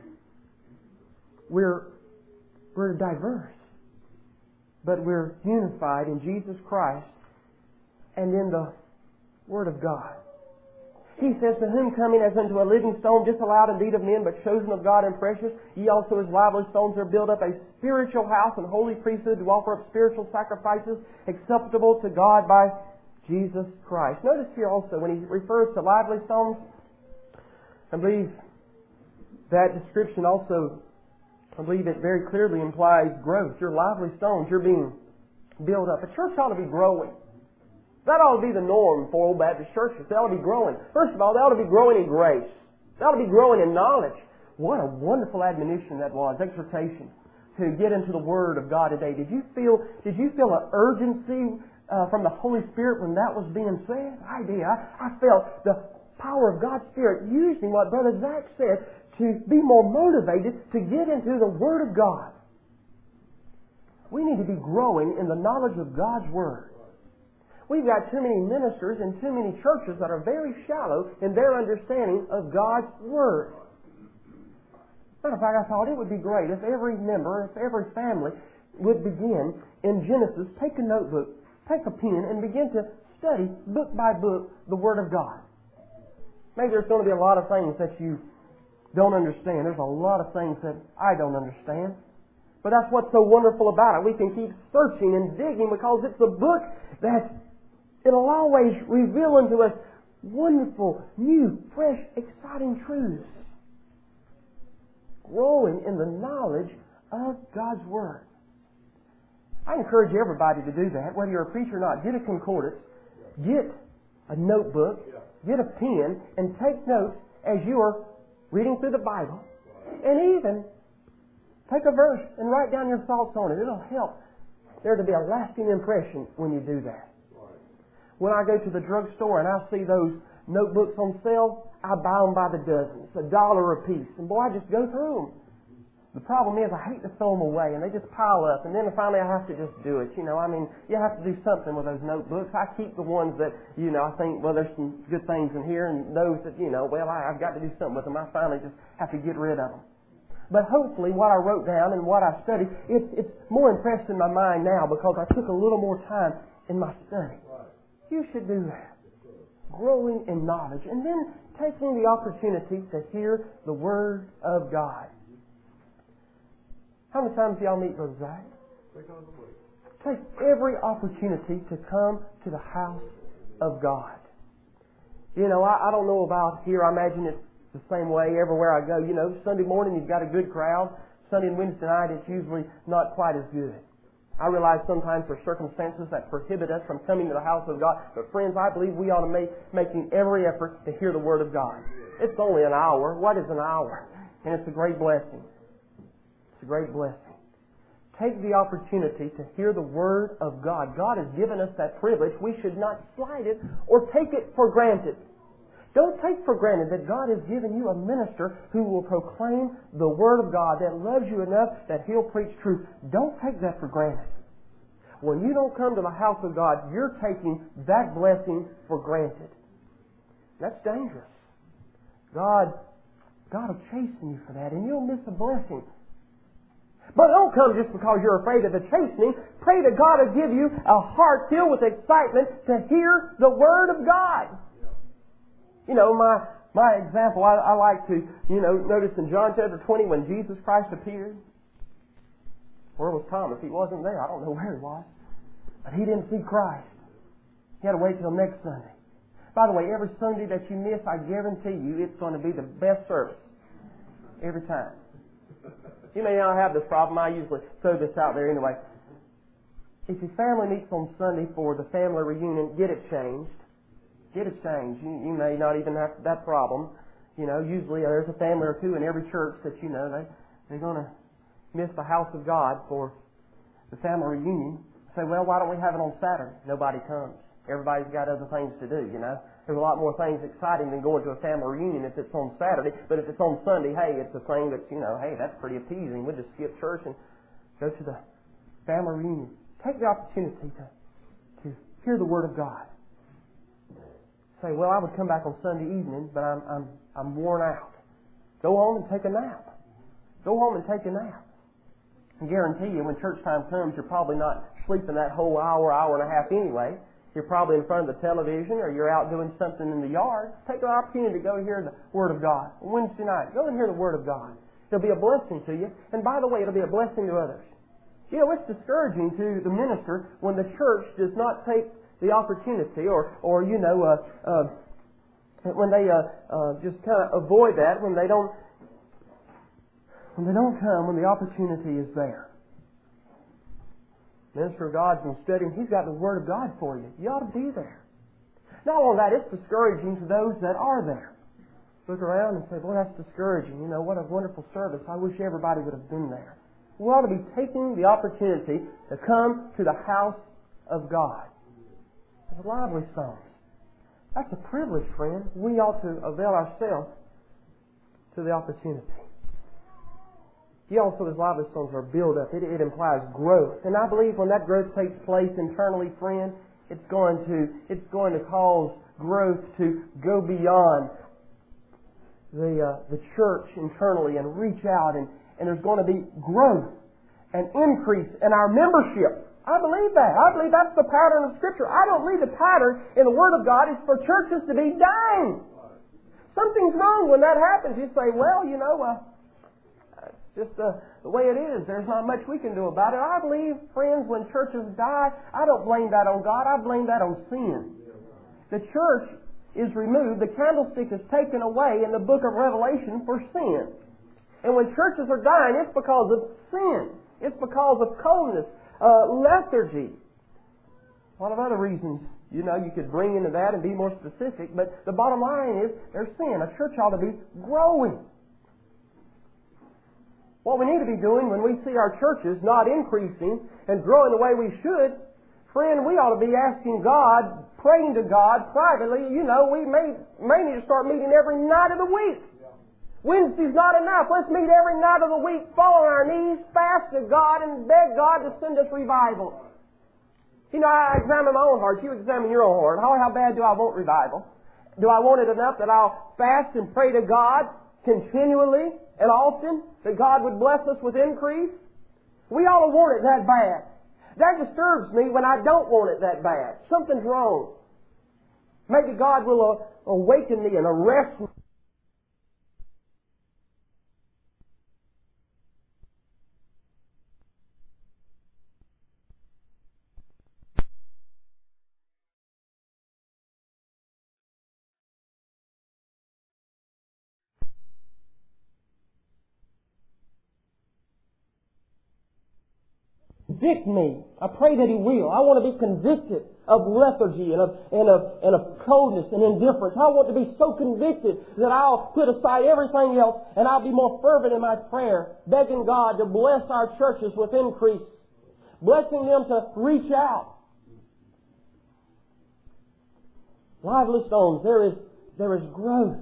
We're, we're diverse, but we're unified in Jesus Christ and in the Word of God. He says, to whom coming as unto a living stone, disallowed indeed of men, but chosen of God and precious, ye also as lively stones are built up a spiritual house and holy priesthood to offer up spiritual sacrifices acceptable to God by Jesus Christ. Notice here also, when he refers to lively stones, I believe that description also, I believe it very clearly implies growth. You're lively stones. You're being built up. A church ought to be growing. That ought to be the norm for Old Baptist churches. They ought to be growing. First of all, they ought to be growing in grace. They ought to be growing in knowledge. What a wonderful admonition that was, exhortation, to get into the Word of God today. Did you feel, did you feel an urgency uh, from the Holy Spirit when that was being said? I did. I, I felt the power of God's Spirit using what Brother Zach said to be more motivated to get into the Word of God. We need to be growing in the knowledge of God's Word. We've got too many ministers and too many churches that are very shallow in their understanding of God's Word. Matter of fact, I thought it would be great if every member, if every family would begin in Genesis, take a notebook, take a pen, and begin to study book by book the Word of God. Maybe there's going to be a lot of things that you don't understand. There's a lot of things that I don't understand. But that's what's so wonderful about it. We can keep searching and digging because it's a book that it'll always reveal unto us wonderful, new, fresh, exciting truths. Growing in the knowledge of God's Word. I encourage everybody to do that, whether you're a preacher or not. Get a concordance, get a notebook, get a pen, and take notes as you are reading through the Bible. And even take a verse and write down your thoughts on it. It'll help there to be a lasting impression when you do that. When I go to the drugstore and I see those notebooks on sale, I buy them by the dozens, a dollar a piece. And boy, I just go through them. The problem is I hate to throw them away, and they just pile up. And then finally I have to just do it. You know, I mean, you have to do something with those notebooks. I keep the ones that, you know, I think, well, there's some good things in here, and those that, you know, well, I, I've got to do something with them. I finally just have to get rid of them. But hopefully what I wrote down and what I studied, it's, it's more impressed in my mind now because I took a little more time in my study. You should do that. Growing in knowledge. And then taking the opportunity to hear the Word of God. How many times do y'all meet Brother Zach? Take every opportunity to come to the house of God. You know, I, I don't know about here. I imagine it's the same way everywhere I go. You know, Sunday morning you've got a good crowd. Sunday and Wednesday night it's usually not quite as good. I realize sometimes there are circumstances that prohibit us from coming to the house of God. But friends, I believe we ought to make making every effort to hear the Word of God. It's only an hour. What is an hour? And it's a great blessing. It's a great blessing. Take the opportunity to hear the Word of God. God has given us that privilege. We should not slight it or take it for granted. Don't take for granted that God has given you a minister who will proclaim the Word of God, that loves you enough that He'll preach truth. Don't take that for granted. When you don't come to the house of God, you're taking that blessing for granted. That's dangerous. God, God will chasten you for that, and you'll miss a blessing. But don't come just because you're afraid of the chastening. Pray that God will give you a heart filled with excitement to hear the Word of God. You know, my my example, I, I like to, you know, notice in John chapter twenty when Jesus Christ appeared. Where was Thomas? He wasn't there. I don't know where he was. But he didn't see Christ. He had to wait till next Sunday. By the way, every Sunday that you miss, I guarantee you it's going to be the best service. Every time. You may not have this problem. I usually throw this out there anyway. If your family meets on Sunday for the family reunion, get it changed. Get it changed. You, you may not even have that problem. You know, usually there's a family or two in every church that you know they, they're going to miss the house of God for the family reunion. Say, well, why don't we have it on Saturday? Nobody comes. Everybody's got other things to do, you know. There's a lot more things exciting than going to a family reunion if it's on Saturday. But if it's on Sunday, hey, it's a thing that, you know, hey, that's pretty appeasing. We'll just skip church and go to the family reunion. Take the opportunity to, to hear the Word of God. Say, well, I would come back on Sunday evening, but I'm I'm I'm worn out. Go home and take a nap. Go home and take a nap. I guarantee you, when church time comes, you're probably not sleeping that whole hour, hour and a half anyway. You're probably in front of the television or you're out doing something in the yard. Take the opportunity to go hear the Word of God. Wednesday night, go and hear the Word of God. It'll be a blessing to you. And by the way, it'll be a blessing to others. You know, it's discouraging to the minister when the church does not take the opportunity, or, or you know, uh, uh, when they uh, uh, just kind of avoid that, when they don't, when they don't come, when the opportunity is there. Minister of God's been studying; he's got the Word of God for you. You ought to be there. Not only that, it's discouraging to those that are there. Look around and say, "Boy, that's discouraging. You know, what a wonderful service! I wish everybody would have been there." We ought to be taking the opportunity to come to the house of God. It's lively songs. That's a privilege, friend. We ought to avail ourselves to the opportunity. He also, his lively songs are build up. It, it implies growth. And I believe when that growth takes place internally, friend, it's going to it's going to cause growth to go beyond the uh, the church internally and reach out, and, and there's going to be growth and increase in our membership. I believe that. I believe that's the pattern of Scripture. I don't believe the pattern in the Word of God is for churches to be dying. Something's wrong when that happens. You say, well, you know, uh, it's just uh, the way it is. There's not much we can do about it. I believe, friends, when churches die, I don't blame that on God. I blame that on sin. The church is removed. The candlestick is taken away in the book of Revelation for sin. And when churches are dying, it's because of sin. It's because of coldness. Uh, lethargy. A lot of other reasons, you know, you could bring into that and be more specific, but the bottom line is there's sin. A church ought to be growing. What we need to be doing when we see our churches not increasing and growing the way we should, friend, we ought to be asking God, praying to God privately. You know, we may, may need to start meeting every night of the week. Wednesday's not enough. Let's meet every night of the week, fall on our knees, fast to God, and beg God to send us revival. You know, I examine my own heart. You examine your own heart. How, how bad do I want revival? Do I want it enough that I'll fast and pray to God continually and often that God would bless us with increase? We ought to want it that bad. That disturbs me when I don't want it that bad. Something's wrong. Maybe God will uh, awaken me and arrest me. Convict me. I pray that He will. I want to be convicted of lethargy and of, and of, and of coldness and indifference. I want to be so convicted that I'll put aside everything else and I'll be more fervent in my prayer, begging God to bless our churches with increase, blessing them to reach out. Lively stones, there is, there is growth.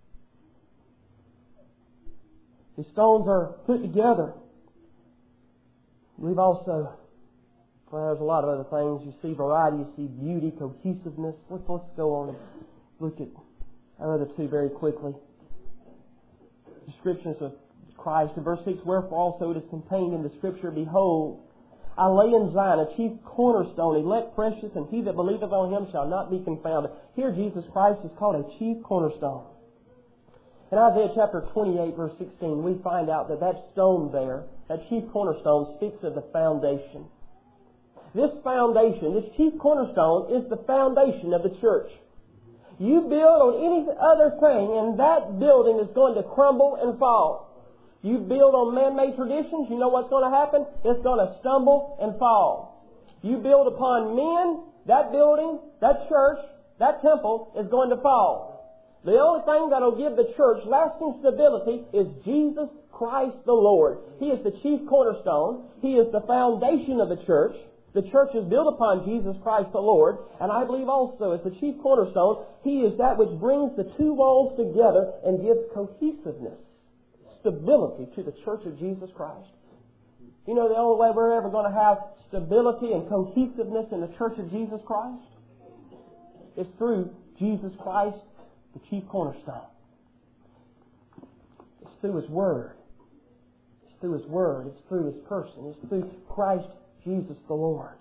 The stones are put together. We've also, well, there's a lot of other things. You see variety, you see beauty, cohesiveness. Let's, let's go on and look at our other two very quickly. Descriptions of Christ. In verse six, wherefore also it is contained in the Scripture, behold, I lay in Zion a chief cornerstone, elect, precious, and he that believeth on Him shall not be confounded. Here Jesus Christ is called a chief cornerstone. In Isaiah chapter twenty-eight, verse sixteen, we find out that that stone there, that chief cornerstone, speaks of the foundation. This foundation, this chief cornerstone, is the foundation of the church. You build on any other thing, and that building is going to crumble and fall. You build on man-made traditions, you know what's going to happen? It's going to stumble and fall. You build upon men, that building, that church, that temple is going to fall. The only thing that will give the church lasting stability is Jesus Christ the Lord. He is the chief cornerstone. He is the foundation of the church. The church is built upon Jesus Christ the Lord. And I believe also as the chief cornerstone, He is that which brings the two walls together and gives cohesiveness, stability to the church of Jesus Christ. You know the only way we're ever going to have stability and cohesiveness in the church of Jesus Christ is through Jesus Christ, the chief cornerstone. It's through His Word. It's through His Word. It's through His person. It's through Christ Jesus the Lord.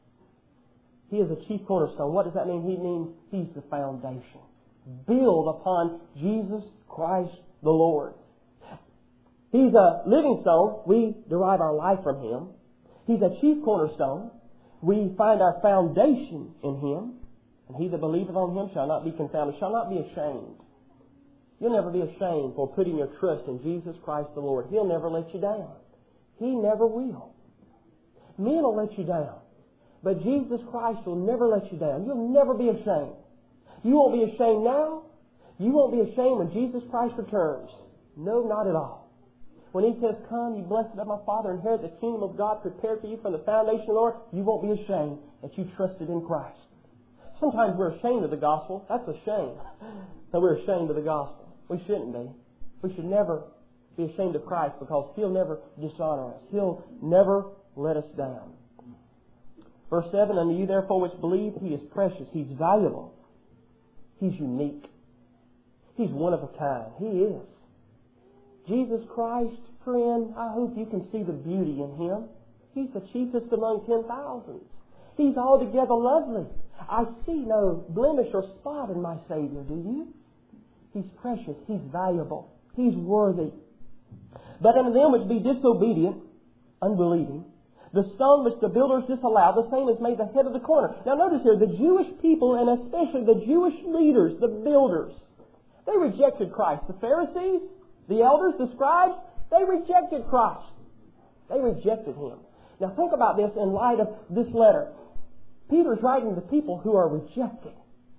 He is a chief cornerstone. What does that mean? He means He's the foundation. Build upon Jesus Christ the Lord. He's a living stone. We derive our life from Him. He's a chief cornerstone. We find our foundation in Him. And he that believeth on Him shall not be confounded, shall not be ashamed. You'll never be ashamed for putting your trust in Jesus Christ the Lord. He'll never let you down. He never will. Men will let you down. But Jesus Christ will never let you down. You'll never be ashamed. You won't be ashamed now. You won't be ashamed when Jesus Christ returns. No, not at all. When He says, come, you blessed of my Father, inherit the kingdom of God prepared for you from the foundation of the Lord, you won't be ashamed that you trusted in Christ. Sometimes we're ashamed of the gospel. That's a shame that we're ashamed of the gospel. We shouldn't be. We should never be ashamed of Christ because He'll never dishonor us. He'll never let us down. Verse seven, unto you therefore which believe, He is precious. He's valuable. He's unique. He's one of a kind. He is. Jesus Christ, friend, I hope you can see the beauty in Him. He's the chiefest among ten thousands. He's altogether lovely. I see no blemish or spot in my Savior, do you? He's precious. He's valuable. He's worthy. But unto them which be disobedient, unbelieving, the stone which the builders disallowed, the same is made the head of the corner. Now notice here, the Jewish people, and especially the Jewish leaders, the builders, they rejected Christ. The Pharisees, the elders, the scribes, they rejected Christ. They rejected Him. Now think about this in light of this letter. Peter's writing to people who are rejected,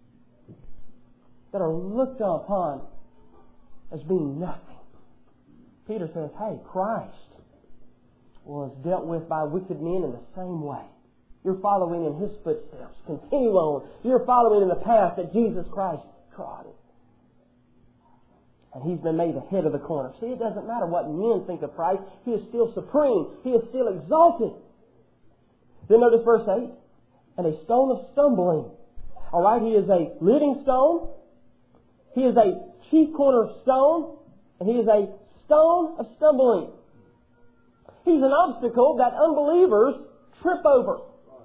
that are looked upon as being nothing. Peter says, hey, Christ was dealt with by wicked men in the same way. You're following in His footsteps. Continue on. You're following in the path that Jesus Christ trod. And He's been made the head of the corner. See, it doesn't matter what men think of Christ. He is still supreme. He is still exalted. Then notice verse eight. And a stone of stumbling. All right, He is a living stone. He is a chief cornerstone. And He is a stone of stumbling. He's an obstacle that unbelievers trip over.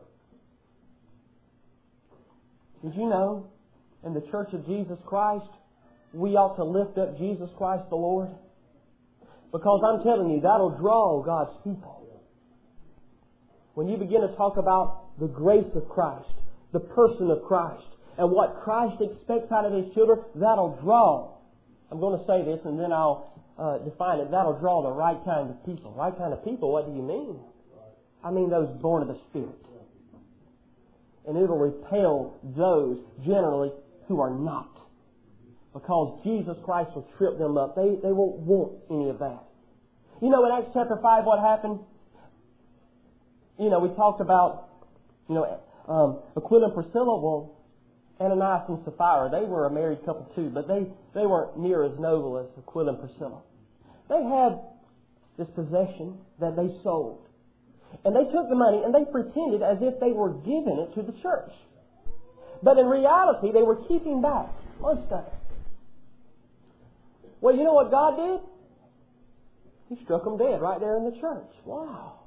Did you know, in the Church of Jesus Christ, we ought to lift up Jesus Christ the Lord? Because I'm telling you, that'll draw God's people. When you begin to talk about the grace of Christ, the person of Christ, and what Christ expects out of His children, that'll draw. I'm going to say this and then I'll uh, define it. That'll draw the right kind of people. Right kind of people, what do you mean? I mean those born of the Spirit. And it'll repel those, generally, who are not. Because Jesus Christ will trip them up. They, they won't want any of that. You know, in Acts chapter five, what happened? You know, we talked about, you know, um, Aquila and Priscilla, well, Ananias and Sapphira, they were a married couple too, but they, they weren't near as noble as Aquila and Priscilla. They had this possession that they sold. And they took the money and they pretended as if they were giving it to the church. But in reality, they were keeping back most of it. Well, you know what God did? He struck them dead right there in the church. Wow.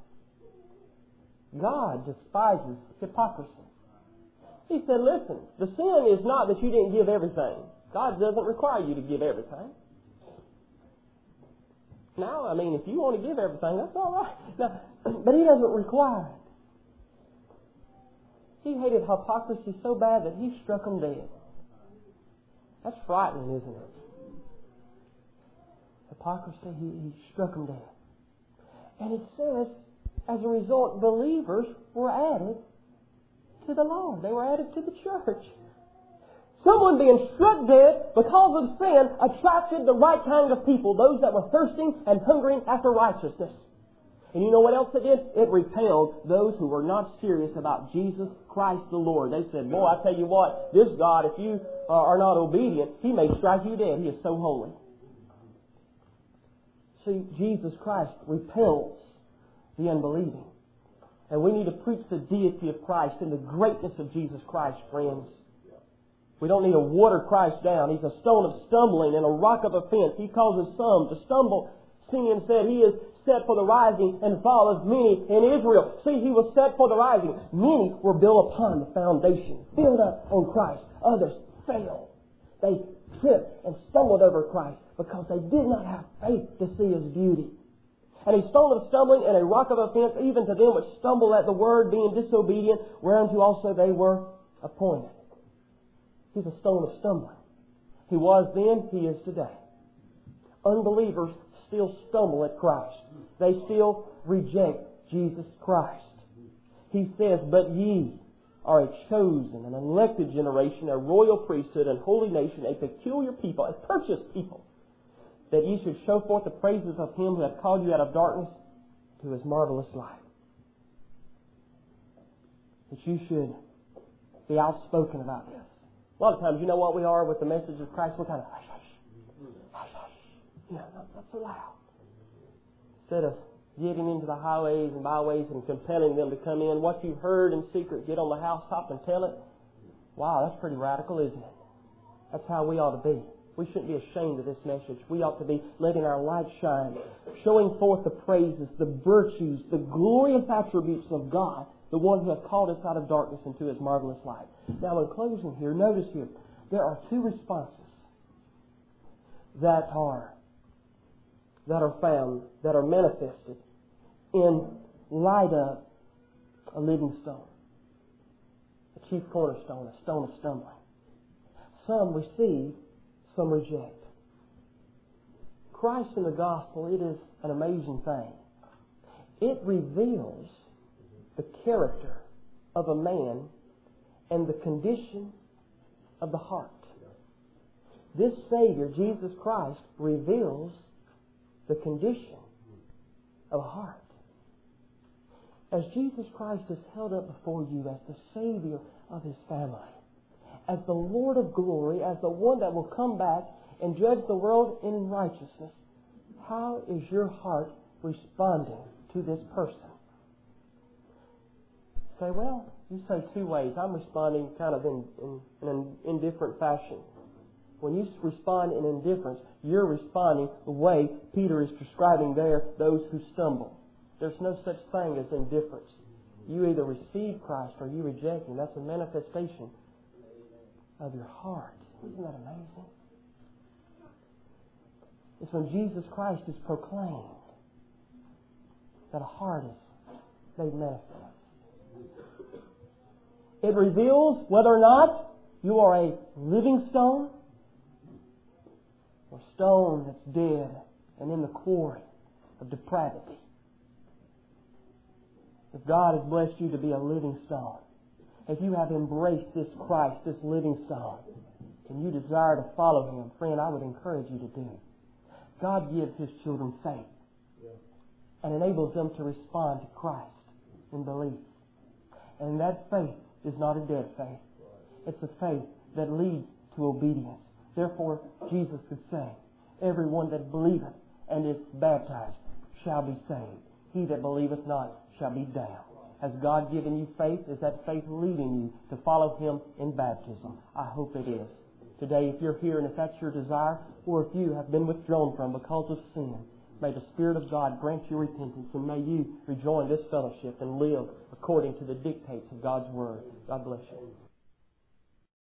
God despises hypocrisy. He said, listen, the sin is not that you didn't give everything. God doesn't require you to give everything. Now, I mean, if you want to give everything, that's all right. Now, but He doesn't require it. He hated hypocrisy so bad that He struck them dead. That's frightening, isn't it? Hypocrisy, He, he struck them dead. And it says, as a result, believers were added to the Lord. They were added to the church. Someone being struck dead because of sin attracted the right kind of people, those that were thirsting and hungering after righteousness. And you know what else it did? It repelled those who were not serious about Jesus Christ the Lord. They said, boy, I tell you what, this God, if you uh, are not obedient, He may strike you dead. He is so holy. See, Jesus Christ repels the unbelieving. And we need to preach the deity of Christ and the greatness of Jesus Christ, friends. We don't need to water Christ down. He's a stone of stumbling and a rock of offense. He causes some to stumble. Simeon said He is set for the rising and fall of many in Israel. See, He was set for the rising. Many were built upon the foundation, built up on Christ. Others failed. They tripped and stumbled over Christ because they did not have faith to see His beauty. And a stone of stumbling and a rock of offense, even to them which stumble at the word, being disobedient, whereunto also they were appointed. He's a stone of stumbling. He was then, He is today. Unbelievers still stumble at Christ. They still reject Jesus Christ. He says, but ye are a chosen and elected generation, a royal priesthood, and holy nation, a peculiar people, a purchased people, that ye should show forth the praises of Him who hath called you out of darkness to His marvelous light. That you should be outspoken about this. A lot of times, you know what we are with the message of Christ? We're kind of hush, hush, hush, hush. You know, not, not so loud. Instead of getting into the highways and byways and compelling them to come in, what you've heard in secret, get on the housetop and tell it. Wow, that's pretty radical, isn't it? That's how we ought to be. We shouldn't be ashamed of this message. We ought to be letting our light shine, showing forth the praises, the virtues, the glorious attributes of God, the one who hath called us out of darkness into His marvelous light. Now, in closing here, notice here, there are two responses that are that are found, that are manifested in light of a living stone, a chief cornerstone, a stone of stumbling. Some receive, some reject. Christ in the gospel, it is an amazing thing. It reveals the character of a man and the condition of the heart. This Savior, Jesus Christ, reveals the condition of a heart. as Jesus Christ is held up before you as the Savior of His family, as the Lord of glory, as the one that will come back and judge the world in righteousness, how is your heart responding to this person? Say, well, you say two ways. I'm responding kind of in, in, in an indifferent fashion. When you respond in indifference, you're responding the way Peter is describing there, those who stumble. There's no such thing as indifference. You either receive Christ or you reject Him. That's a manifestation of your heart. Isn't that amazing? It's when Jesus Christ is proclaimed that a heart is made manifest. It reveals whether or not you are a living stone or a stone that's dead and in the quarry of depravity. If God has blessed you to be a living stone, if you have embraced this Christ, this living stone, and you desire to follow Him, friend, I would encourage you to do. God gives His children faith and enables them to respond to Christ in belief. And that faith is not a dead faith. It's a faith that leads to obedience. Therefore, Jesus could say, everyone that believeth and is baptized shall be saved. He that believeth not shall be damned. Has God given you faith? Is that faith leading you to follow Him in baptism? I hope it is. Today, if you're here and if that's your desire, or if you have been withdrawn from because of sin, may the Spirit of God grant you repentance, and may you rejoin this fellowship and live according to the dictates of God's Word. God bless you.